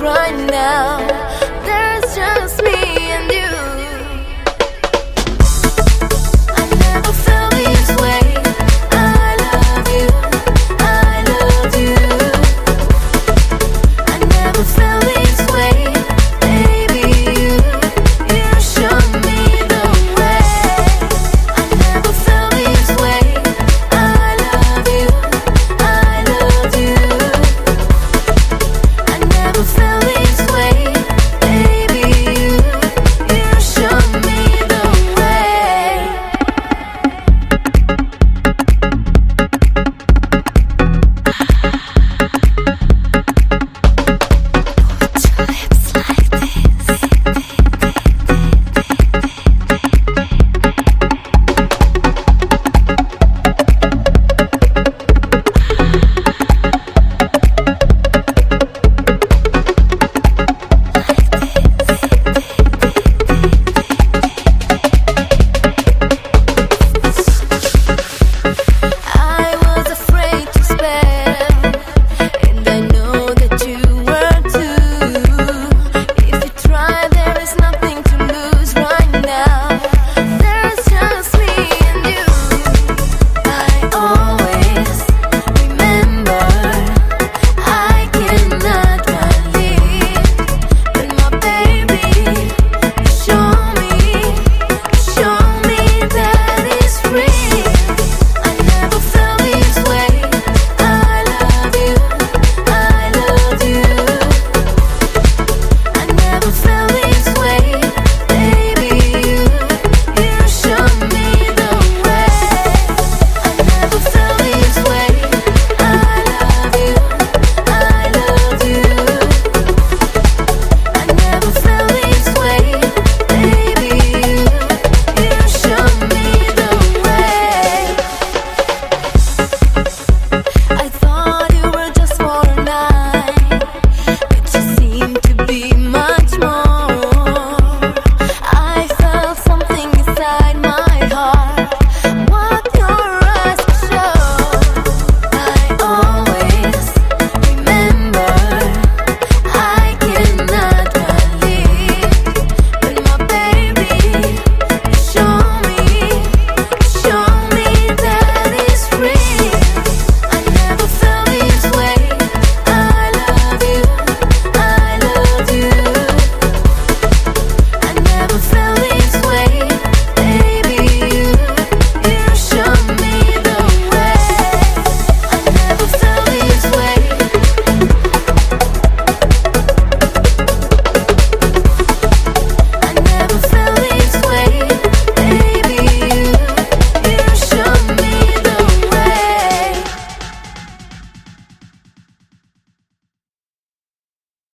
right now. There's just me and you. I never felt this way. I love you, I love you. I never felt this way. Baby, you show me the way. I never felt this way. I love you, I love you. I never felt this way. Baby, you show me the way. Put your lips like this. I was afraid to spell, and I know that you were too. If you try, there is nothing to lose right now. There's just me and you. I always remember I cannot believe, but my baby, you show me that it's real. I never felt this way. I love you, I love you. I never felt